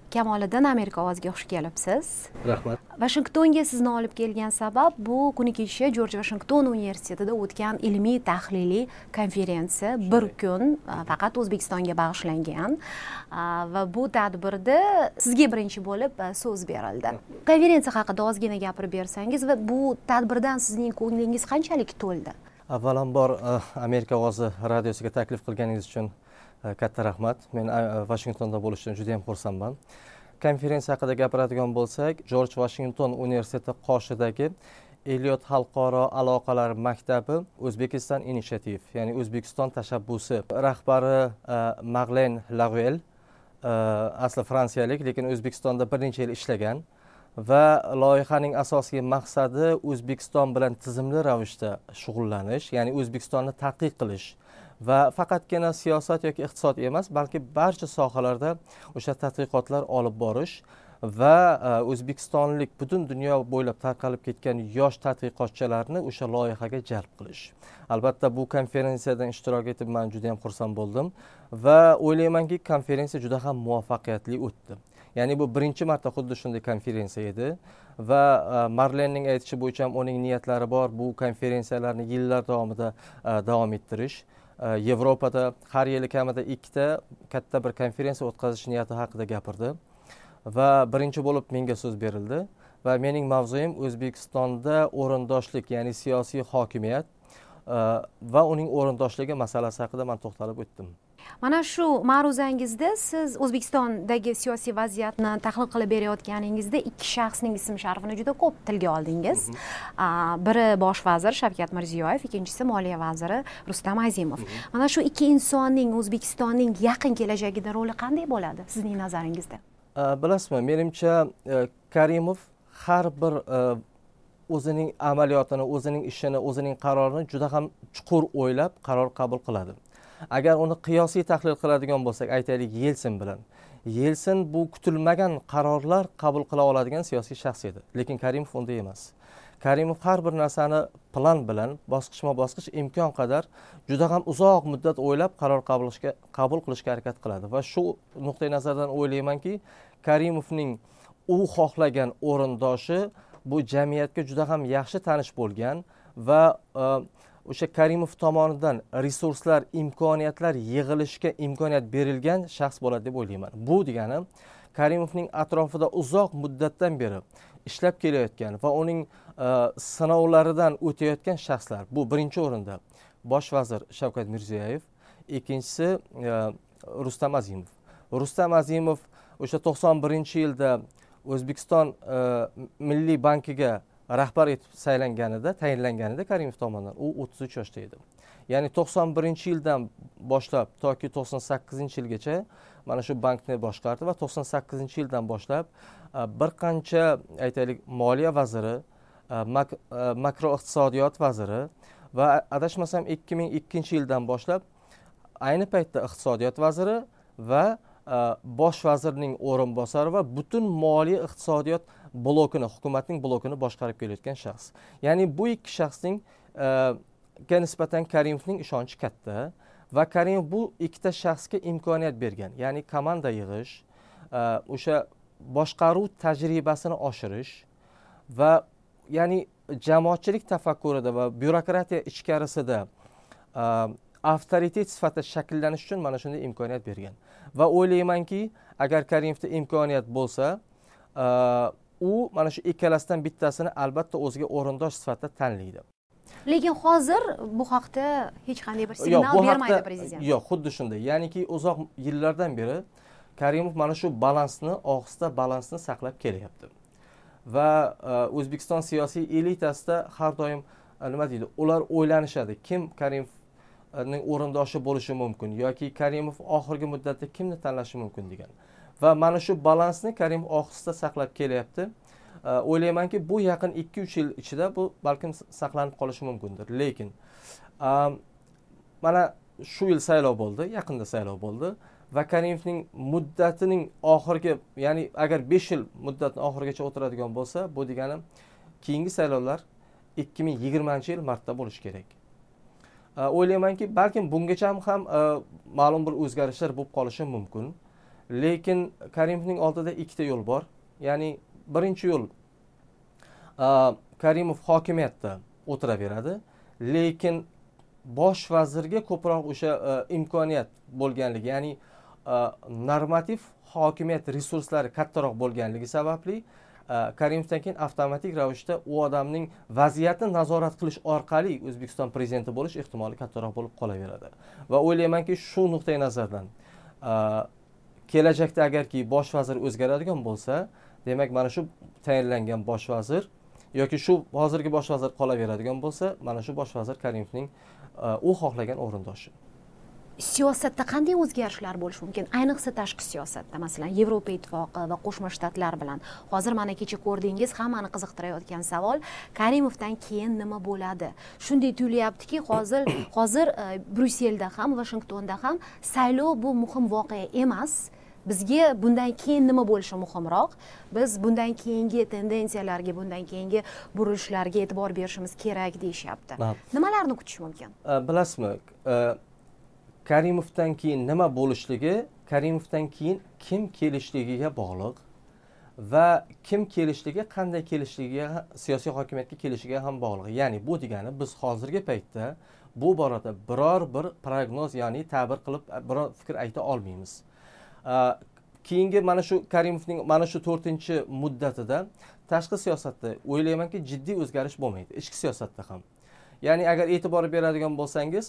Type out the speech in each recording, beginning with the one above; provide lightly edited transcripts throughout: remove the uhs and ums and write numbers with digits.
Kamoliddin Amerika ovoziga xush kelibsiz. Rahmat. Vashingtonga sizni olib kelgan sabab bu kuni kecha Jorj Vashington universitetida o'tgan ilmiy tahliliy konferensiya bir kun faqat O'zbekistonga bag'ishlangan va bu tadbirda sizga birinchi bo'lib so'z berildi. Konferensiya haqida ozgina gapirib bersangiz va bu tadbirdan sizning ko'nglingiz qanchalik to'ldi? Avvalambor Amerika ovozi radiosiga taklif qilganingiz uchun katta rahmat. Men Vashingtonda bo'lishdan juda ham xursandman. Konferensiya haqida gapiradigan bo'lsak, Jorj Vashington universiteti qoshidagi Eliot xalqaro aloqalar maktabi O'zbekiston Initiative, ya'ni O'zbekiston tashabbusi rahbari Marlen Laruel, asli fransiyalik, lekin O'zbekistonda bir necha yil ishlagan va loyihaning asosiy maqsadi O'zbekiston bilan tizimli ravishda shug'ullanish, ya'ni O'zbekistonni tadqiq qilish va faqatgina siyosat yoki iqtisod emas, balki barcha sohalarda o'sha tadqiqotlar olib borish va o'zbekistonlik butun dunyo bo'ylab tarqalib ketgan yosh tadqiqotchilarni o'sha loyihaga jalb qilish. Albatta bu konferensiyadan ishtirok etib men juda ham xursand bo'ldim va o'ylaymanki konferensiya juda ham muvaffaqiyatli o'tdi. Ya'ni bu birinchi marta xuddi shunday konferensiya edi va Marlenning aytishi bo'yicha ham uning niyatlari bor bu konferensiyalarni yillar davomida davom ettirish. Yevropada har yili kamida 2 ta katta bir konferensiya o'tkazish niyati haqida gapirdi va birinchi bo'lib menga so'z berildi va mening mavzuim O'zbekistonda o'rindoshlik, ya'ni siyosiy hokimiyat va uning o'rindoshligi masalasi haqida men to'xtalib o'tdim. Mana shu ma'ruzangizda siz O'zbekistondagi siyosiy vaziyatni tahlil qilib berayotganingizda ikki shaxsning ism-sharifini juda ko'p tilga oldingiz. Biri bosh vazir Shavkat Mirziyoyev, ikkinchisi moliya vaziri Rustam Azimov. Mana shu ikki insonning O'zbekistonning yaqin kelajagida roli qanday bo'ladi sizning nazaringizda? Bilasizmi, menimcha Karimov har bir o'zining amaliyotini, o'zining ishini, o'zining qarorini juda ham chuqur o'ylab qaror qabul qiladi. Agar uni qiyosiy tahlil qiladigan bo'lsak, aytaylik Yelsin bilan. Yelsin bu kutilmagan qarorlar qabul qila oladigan siyosiy shaxs edi, lekin Karimov unday emas. Karimov har bir narsani plan bilan bosqichma-bosqich imkon qadar juda ham uzoq muddat o'ylab qaror qabul qilishga harakat qiladi va shu nuqtai nazardan o'ylaymanki, Karimovning u xohlagan o'rindoshi bu jamiyatga juda ham yaxshi tanish bo'lgan va o'sha Karimov tomonidan resurslar, imkoniyatlar yig'ilishga imkoniyat berilgan shaxs bo'ladi deb o'ylayman. Bu degani Karimovning atrofida uzoq muddatdan beri ishlab kelayotgan va uning sinovlaridan o'tayotgan shaxslar. Bu birinchi o'rinda bosh vazir Shavkat Mirziyoyev, ikkinchisi Rustam Azimov. Rustam Azimov o'sha 91-yilda O'zbekiston Milliy bankiga rahbar etib tayinlanganida Karimov tomonidan u 33 yoshda edi. Ya'ni 91-yildan boshlab toki 98-yilgacha mana shu bankni boshqardi va 98-yildan boshlab bir qancha aytaylik moliya vaziri, makroiqtisodiyot vaziri va adashmasam 2002-yildan boshlab ayni paytda iqtisodiyot vaziri va bosh vazirning o'rinbosari va butun moliya iqtisodiyot blokini, hukumatning blokini boshqarib kelayotgan shaxs. Ya'ni bu ikki shaxsning nisbatan Karimovning ishonchi katta va Karimov bu ikkita shaxsga imkoniyat bergan. Ya'ni komanda yig'ish, o'sha boshqaruv tajribasini oshirish va ya'ni jamoatchilik tafakkurida va byurokratiya ichkarisida avtoritet sifatida shakllanish uchun mana shunday imkoniyat bergan. Va o'ylaymanki, agar Karimovda imkoniyat bo'lsa, u mana shu ikkalasidan bittasini albatta o'ziga o'rindosh sifatida tanlaydi. Lekin hozir bu haqda hech qanday bir signal bermaydi prezident. Yo'q, xuddi shunday. Ya'niki uzoq yillardan beri Karimov mana shu balansni saqlab kelyapti. Va O'zbekiston siyosiy elitasida har doim nima deydi? Ular o'ylanishadi, kim Karimovning o'rindoshi bo'lishi mumkin yoki Karimov oxirgi muddatda kimni tanlashi mumkin degan. Va mana shu balansni Karimov ohista saqlab kelyapti. O'ylaymanki, bu yaqin 2-3 yil ichida bu balkim saqlanib qolishi mumkindir. Lekin mana shu yil saylov bo'ldi, yaqinda saylov bo'ldi va Karimovning muddatining oxirgi, ya'ni agar 5 yil muddatni oxirigacha o'tiradigan bo'lsa, bu degani keyingi saylovlar 2020-yil martda bo'lishi kerak. O'ylaymanki, balkim bungacha ham ma'lum bir o'zgarishlar bo'lib qolishi mumkin. lekin Karimovning oldida ikkita yo'l bor. Ya'ni birinchi yo'l, Karimov hokimiyatda o'tiraveradi, lekin bosh vazirga ko'proq o'sha imkoniyat bo'lganligi, ya'ni normativ hokimiyat resurslari kattaroq bo'lganligi sababli Karimovdan keyin avtomatik ravishda u odamning vaziyatni nazorat qilish orqali O'zbekiston prezidenti bo'lish ehtimoli kattaroq bo'lib qolaveradi. Va o'ylaymanki, shu nuqtai nazardan kelajakda agarki bosh vazir o'zgaradigan bo'lsa, demak mana shu tayinlangan bosh vazir yoki shu hozirgi bosh vazir qolaveradigan bo'lsa, mana shu bosh vazir Karimovning u xohlagan o'rindoshi. Siyosatda qanday o'zgarishlar bo'lishi mumkin? Ayniqsa tashqi siyosatda, masalan, Yevropa Ittifoqi va Qo'shma Shtatlar bilan. Hozir mana kecha ko'rdingiz, hammani qiziqtirayotgan savol, Karimovdan keyin nima bo'ladi? Shunday tuyulyaptiki, hozir Bryusselda ham, Vashingtonda ham saylov bu muhim voqea emas. Bizga bundan keyin nima bo'lishi muhimroq. Biz bundan keyingi tendensiyalarga, bundan keyingi burilishlarga e'tibor berishimiz kerak deyishyapti. Nimalarni kutish mumkin? Bilasizmi, Karimovdan keyin nima bo'lishligi Karimovdan keyin kim kelishligiga bog'liq va kim kelishligi, qanday kelishligiga, siyosiy hokimiyatga kelishiga ham bog'liq. Ya'ni bu degani biz hozirgi paytda bu borada biror bir prognoz, ya'ni ta'bir qilib biror fikr ayta olmaymiz. Keyingi mana shu Karimovning mana shu 4-muddatida tashqi siyosatda o'ylaymanki jiddiy o'zgarish bo'lmaydi, ichki siyosatda ham. Ya'ni agar e'tibor beradigan bo'lsangiz,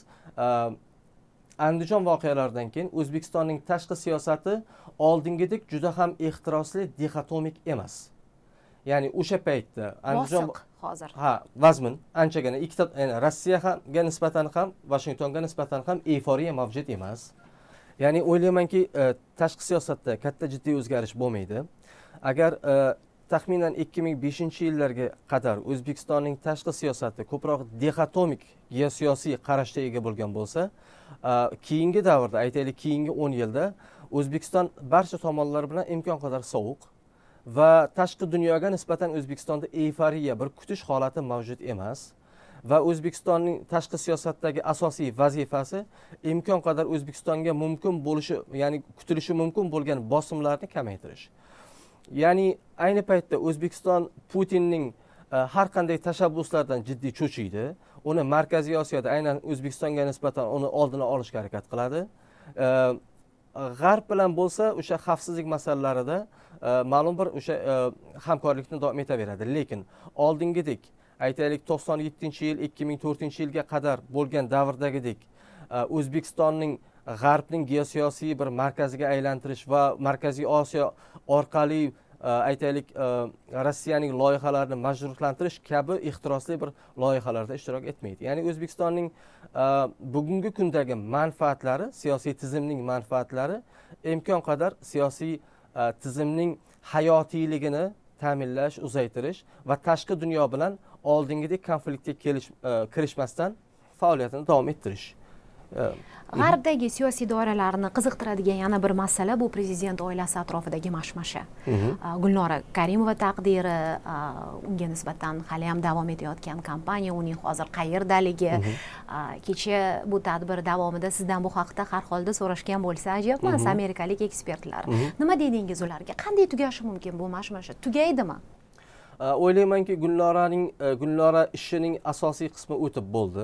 Andijon voqealaridan keyin O'zbekistonning tashqi siyosati oldingidek juda ham ehtirosli, dixotomik emas. Ya'ni o'sha paytda Andijon hozir vazmin anchagina ikkita, ya'ni Rossiyaga nisbatan ham, Vashingtonga nisbatan ham euforiya mavjud emas. Ya'ni o'ylaymanki, tashqi siyosatda katta jiddiy o'zgarish bo'lmaydi. Agar taxminan 2005-yillarga qadar O'zbekistonning tashqi siyosati ko'proq dixotomik geosiyosiy qarashga ega bo'lgan bo'lsa, keyingi davrda, aytaylik keyingi 10 yilda O'zbekiston barcha tomonlar bilan imkon qadar sovuq va tashqi dunyoga nisbatan O'zbekistonda euforiya, bir kutish holati mavjud emas. Va O'zbekistonning tashqi siyosatdagi asosiy vazifasi imkon qadar O'zbekistonga mumkin bo'lishi, ya'ni kutilishi mumkin bo'lgan bosimlarni kamaytirish. Ya'ni ayni paytda O'zbekiston Putinning har qanday tashabbuslardan jiddiy cho'chiydi. Uni Markaziy Osiyoda, aynan O'zbekistonga nisbatan uni oldini olishga harakat qiladi. G'arb bilan bo'lsa, o'sha xavfsizlik masalalarida ma'lum bir o'sha hamkorlikni davom etaveradi. Lekin oldingidek, aytaylik 97-yil, 2004-yilga qadar bo'lgan davrdagidek O'zbekistonning G'arbning geosiyosiy bir markaziga aylantirish va Markaziy Osiyo orqali aytaylik Rossiyaning loyihalarini majburlantirish kabi ehtirosli bir loyihalarda ishtirok etmaydi. Ya'ni O'zbekistonning bugungi kundagi manfaatlari, siyosiy tizimning manfaatlari imkon qadar siyosiy tizimning hayotiyligini ta'minlash, uzaytirish va tashqi dunyo bilan oldingidek konfliktga kirishmasdan faoliyatini davom ettirish. G'arbdagi siyosiy doiralarni qiziqtiradigan yana bir masala bu prezident oilasi atrofidagi mashmasha. Gulnora Karimova taqdiri, unga nisbatan hali ham davom etayotgan kampaniya, uning hozir qayerdaligi. Kecha bu tadbir davomida sizdan bu haqda har holda so'rashgan bo'lsa ajab emas, amerikalik ekspertlar. Nima dedingiz ularga? Qanday tugashi mumkin bu mashmasha? Tugaydimi? O'ylaymanki, Gulnora ishining asosiy qismi o'tib bo'ldi.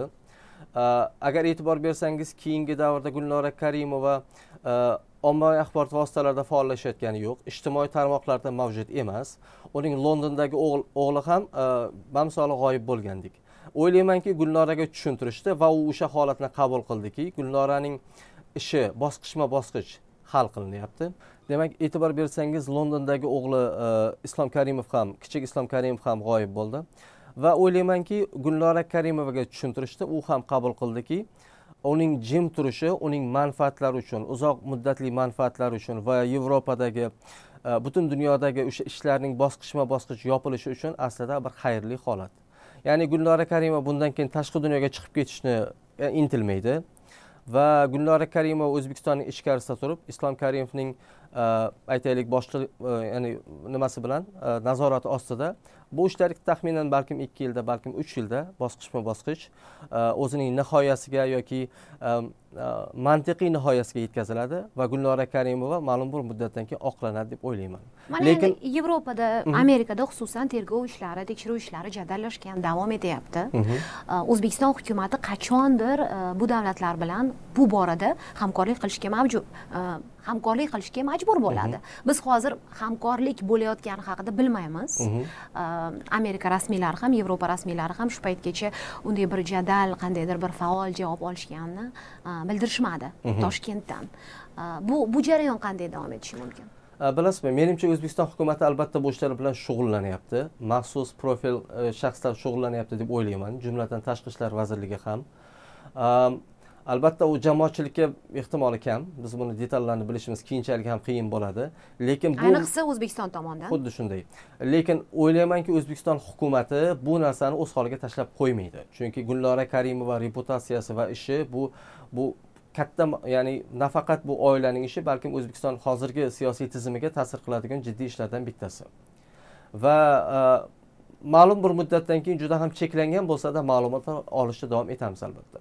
Agar e'tibor bersangiz, keyingi davrda Gulnora Karimova ommaviy axborot vositalarida faollashayotgani yo'q, ijtimoiy tarmoqlarda mavjud emas. Uning Londondagi o'g'li ham bamsoli g'oyib bo'lgandik. O'ylaymanki, Gulnoraga tushuntirishdi va u o'sha holatni qabul qildiki, Gulnoraning ishi bosqichma-bosqich hal qilinyapti. Demak, e'tibor bersangiz, Londondagi o'g'li Islom Karimov ham, kichik Islom Karimov ham g'oyib bo'ldi. Va o'ylaymanki, Gulnora Karimovaga tushuntirishdi, u ham qabul qildiki, uning jim turishi, uning manfaatlari uchun, uzoq muddatli manfaatlari uchun va Yevropadagi, butun dunyodagi o'sha ishlarning bosqichma-bosqich yopilishi uchun aslida bir xayrli holat. Ya'ni Gulnora Karimova bundan keyin tashqi dunyoga chiqib ketishni intilmaydi va Gulnora Karimova O'zbekistonning ichkarisida turib, Islom Karimovning aytaylik boshliq, ya'ni nimasi bilan, nazorati ostida bu ishlar taxminan balkim 2 yilda, balkim 3 yilda bosqichma-bosqich o'zining nihoyasiga yoki mantiqiy nihoyasiga yetkaziladi va Gulnora Karimova ma'lum bir muddatdan keyin oqlanadi deb o'ylayman. Lekin Yevropada, Amerikada xususan tergov ishlari, tekshiruv ishlari jadallashgan, davom etyapti. O'zbekiston hukumatı qachondir bu davlatlar bilan bu borada hamkorlik qilishga majbur bo'ladi. Biz hozir hamkorlik bo'layotgani haqida bilmaymiz. Amerika rasmiylari ham, Yevropa rasmiylari ham shu paytgacha unday bir jadal, qandaydir bir faol javob olishganini bildirishmadi Toshkentdan. Bu jarayon qanday davom etishi mumkin? Bilasizmi, menimcha O'zbekiston hukumati albatta bu ishlar bilan shug'ullanyapti. Maxsus profil shaxslar shug'ullanyapti deb o'ylayman, jumladan Tashqi ishlar vazirligi ham. Albatta u jamoatchilikka ehtimoli kam. Biz buni detallarni bilishimiz keyinchalik ham qiyin bo'ladi. Lekin bu ayniqsa O'zbekiston tomonidan. Xuddi shunday. Lekin o'ylaymanki, O'zbekiston hukumati bu narsani o'z holiga tashlab qo'ymaydi. Chunki Gulnora Karimova reputatsiyasi va ishi bu katta, ya'ni nafaqat bu oilaning ishi, balkim O'zbekiston hozirgi siyosiy tizimiga ta'sir qiladigan jiddiy ishlardan bittasi. Va ma'lum bir muddatdan keyin juda ham cheklangan bo'lsa-da ma'lumotlar olishda davom etamiz albatta.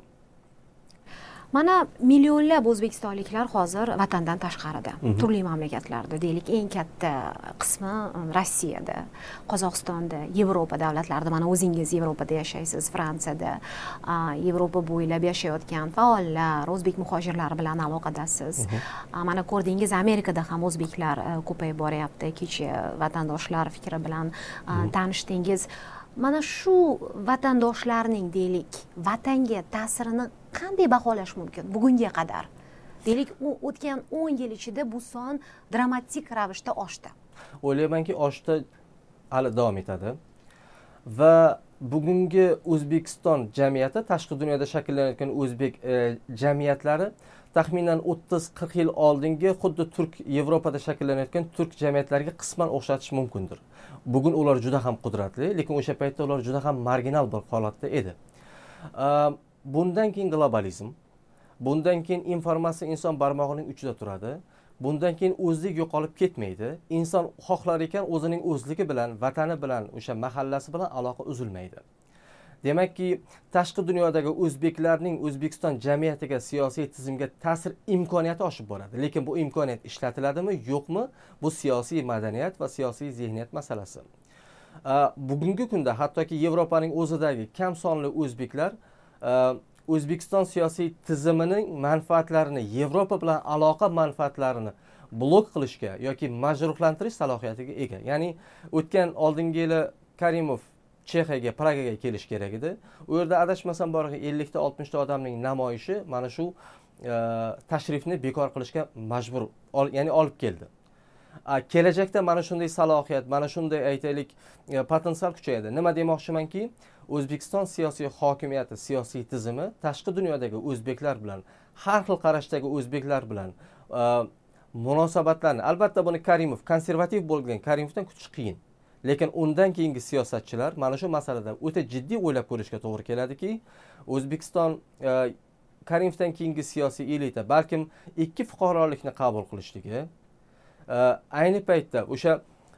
Mana millionlab o'zbekistonliklar hozir vatandan tashqarida, turli mamlakatlarda, deylik eng katta qismi Rossiyada, Qozog'istonda, Yevropa davlatlarida, mana o'zingiz Yevropada yashaysiz, Fransiyada, Yevropa bo'ylab yashayotgan faollar, o'zbek muhojirlari bilan aloqadasiz. Mana ko'rdingiz, Amerikada ham o'zbeklar ko'payib boryapti. Kecha vatandoshlar fikri bilan tanishdingiz. Mana shu vatandoshlarning, deylik, vatanga ta'sirini qanday baholash mumkin bugunga qadar? Deylik, o'tgan 10 yil ichida bu son dramatik ravishda oshdi. O'ylaymanki, oshdi, hali davom etadi. Va bugungi O'zbekiston jamiyati, tashqi dunyoda shakllanayotgan o'zbek jamiyatlari taxminan 30-40 yil oldingi xuddi Yevropada shakllanayotgan turk jamiyatlariga qisman o'xshatish mumkindir. Bugun ular juda ham qudratli, lekin o'sha paytda ular juda ham marginal bir holatda edi. Bundan keyin globalizm, bundan keyin informatsiya inson barmog'ining uchida turadi. Bundan keyin o'zlik yo'qolib ketmaydi. Inson xohlar ekan o'zining o'zligi bilan, vatani bilan, o'sha mahallasi bilan aloqa uzilmaydi. Demakki, tashqi dunyodagi o'zbeklarning O'zbekiston jamiyatiga, siyosiy tizimga ta'sir imkoniyati oshib boradi. Lekin bu imkoniyat ishlatiladimi, yo'qmi? Bu siyosiy madaniyat va siyosiy zihniyat masalasi. Bugungi kunda hattoki Yevropaning o'zidagi kam sonli o'zbeklar O'zbekiston siyosiy tizimining manfaatlarini, Yevropa bilan aloqa manfaatlarini blok qilishga yoki majruhlantirish salohiyatiga ega. Ya'ni o'tgan oldingi yili Karimov Chexiyaga, Pragaga kelish kerak edi. U yerda adashmasam borg'i 50 ta 60 ta odamning namoyishi mana shu tashrifni bekor qilishga majbur, ya'ni olib keldi. Kelajakda mana shunday salohiyat, mana shunday aytaylik potensial kuchayadi. Nima demoqchimanki, O'zbekiston siyosiy hokimiyati, siyosiy tizimi tashqi dunyodagi o'zbeklar bilan, har xil qarashdagi o'zbeklar bilan munosabatlarni, albatta buni Karimov, konservativ bo'lgan Karimovdan kutish qiyin. Lekin undan keyingi siyosatchilar mana shu masalada o'ta jiddiy o'ylab ko'rishga to'g'ri keladiki, O'zbekiston Karimovdan keyingi siyosiy elita balkim ikki fuqarolikni qabul qilishligi, ayni paytda o'sha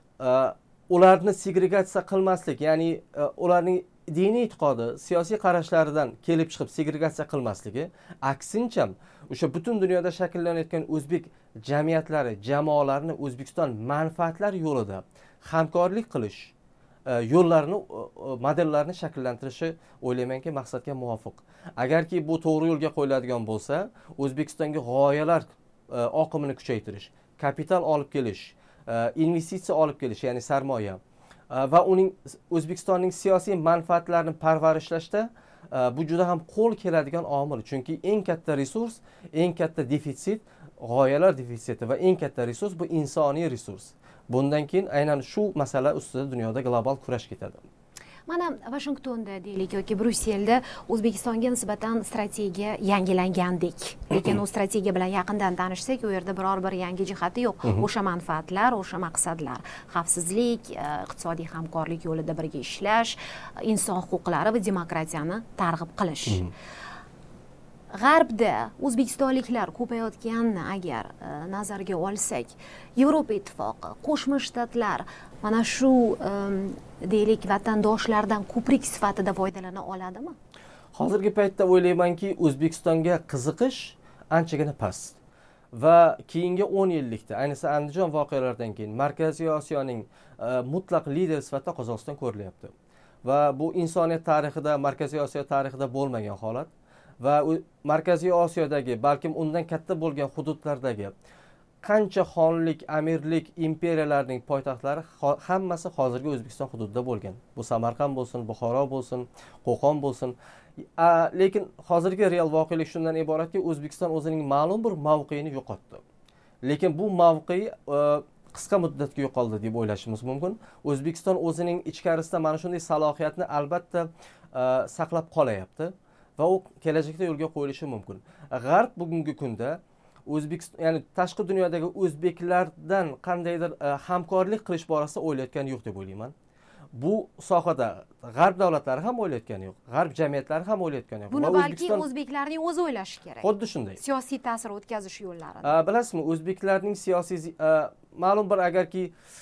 ularni segregatsiya qilmaslik, ya'ni ularning diniy e'tiqodi, siyosiy qarashlaridan kelib chiqib segregatsiya qilmasligi, aksincha o'sha butun dunyoda shakllanayotgan o'zbek jamiyatlari, jamoalarini O'zbekiston manfaatlari yo'lida hamkorlik qilish yo'llarini, modellarini shakllantirishi o'ylaymanki maqsadga muvofiq. Agarki bu to'g'ri yo'lga qo'yiladigan bo'lsa, O'zbekistonga g'oyalar oqimini kuchaytirish, kapital olib kelish, investitsiya olib kelish, ya'ni sarmoya va uning O'zbekistonning siyosiy manfaatlarini parvarishlashda bu juda ham qo'l keladigan omil. Chunki eng katta resurs, eng katta defitsit g'oyalar defitsiti va eng katta resurs bu insoniy resurs. Bundan keyin aynan shu masala ustida dunyoda global kurash ketadi. Mana Washingtonda deylik yoki Bryusselda O'zbekistonga nisbatan strategiya yangilangandek. Lekin u strategiya bilan yaqindan tanishsak, u yerda biror bir yangi jihati yo'q. O'sha manfaatlar, o'sha maqsadlar, xavfsizlik, iqtisodiy hamkorlik yo'lida birga ishlash, inson huquqlari va demokratiyani targ'ib qilish. g'arbda o'zbekistonliklar ko'payayotganini agar nazarga olsak, Yevropa Ittifoqi, Qo'shma Shtatlar mana shu deylik vatandoshlardan ko'prik sifatida foydalana oladimi? Hozirgi paytda o'ylaymanki, O'zbekistonga qiziqish anchagina past. Va keyingi 10 yillikda, ayniqsa Andijon voqealaridan keyin Markaziy Osiyoning mutlaq lideri sifatida Qozog'iston ko'rilyapti. Va bu insoniyat tarixida, Markaziy Osiyo tarixida bo'lmagan holat va Markaziy Osiyodagi, balkim undan katta bo'lgan hududlardagi qancha xonlik, amirlik, imperiyalarning poytaxtlari hammasi hozirgi O'zbekiston hududida bo'lgan. Bu Samarqand bo'lsin, Buxoro bo'lsin, Qo'qon bo'lsin. Lekin hozirgi real voqelik shundan iboratki, O'zbekiston o'zining ma'lum bir mavqeini yo'qotdi. Lekin bu mavqe qisqa muddatga yo'qoldi deb o'ylashimiz mumkin. O'zbekiston o'zining ichkarisida mana shunday salohiyatni albatta saqlab qolayapti va u kelajakda yo'lga qo'yilishi mumkin. G'arb bugungi kunda O'zbekiston, ya'ni tashqi dunyodagi o'zbeklardan qandaydir hamkorlik qilish borasida o'ylayotgani yo'q deb o'ylayman. Bu sohada g'arb davlatlari ham o'ylayotgani yo'q, g'arb jamiyatlari ham o'ylayotgani yo'q. Buni balki o'zbeklarning o'zi o'ylashi kerak. Xuddi shunday. Siyosiy ta'sir o'tkazish yo'llari. Bilasizmi, o'zbeklarning siyosiy ma'lum bir agarki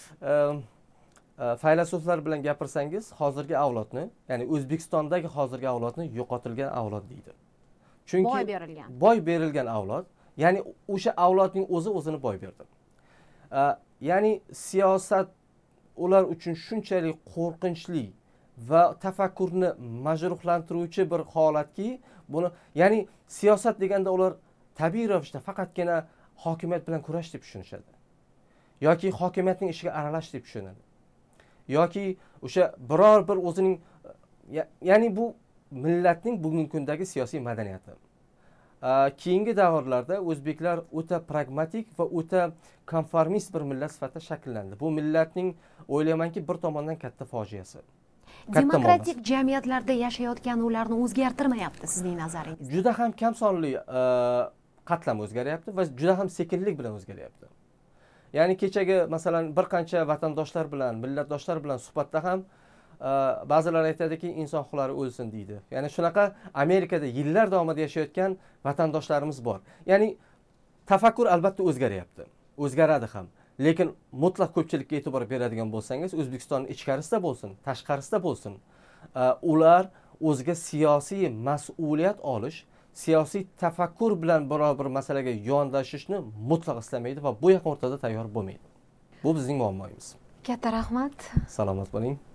faylasuflar bilan gapirsangiz, hozirgi avlodni, ya'ni O'zbekistondagi hozirgi avlodni yo'qotilgan avlod deydi. Chunki boy berilgan avlod, ya'ni o'sha avlodning o'zini boy berdi. Ya'ni siyosat ular uchun shunchalik qo'rqinchli va tafakkurni majruhlantiruvchi bir holatki, buni, ya'ni siyosat deganda ular tabiiy ravishda faqatgina hokimiyat bilan kurash deb tushunishadi. Yoki hokimiyatning ishiga aralash deb tushunadi. Yoki o'sha biror bir o'zining, ya'ni bu millatning bugungi kundagi siyosiy madaniyati. Keyingi davrlarda o'zbeklar o'ta pragmatik va o'ta konformist bir millat sifatida shakllandi. Bu millatning o'ylaymanki bir tomondan katta fojiasi. Demokratik jamiyatlarda yashayotgan ularni o'zgartirmayapti sizning nazaringizda? Juda ham kam sonli qatlam o'zgaryapti va juda ham sekinlik bilan o'zgaryapti. Ya'ni kechagi masalan bir qancha vatandoshlar bilan, millatdoshlar bilan suhbatda ham ba'zilar aytadiki, inson huquqlari o'lsin deydi. Ya'ni shunaqa Amerikada yillar davomida yashayotgan vatandoshlarimiz bor. Ya'ni tafakkur albatta o'zgaryapti. O'zgaradi ham. Lekin mutlaq ko'pchilikka e'tibor beradigan bo'lsangiz, O'zbekistonning ichkarisida bo'lsin, tashqarisida bo'lsin, ular o'ziga siyosiy mas'uliyat olish, siyosiy tafakkur bilan biror bir masalaga yondashishni mutlaq istamaydi va bu yaqin o'rtada tayyor bo'lmaydi. Bu bizning muammomiz. Katta rahmat. Salomat bo'ling.